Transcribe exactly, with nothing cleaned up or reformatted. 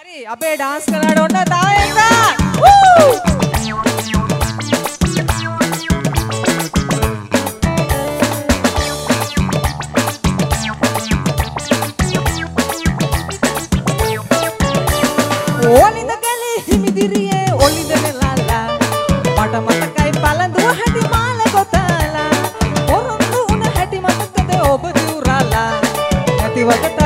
අපේ ඩාන්ස් කරලාට ඔන්න තාම එකක් වූ ඔලින්ද ගලේ හිමිදිරියේ ඔලින්ද නෙලාලා මට මතකයි පළඳුව හැටි මාල ගොතලා පොරොන්දු උන හැටි මතකද ඔබ දිවුරලා නැතිවට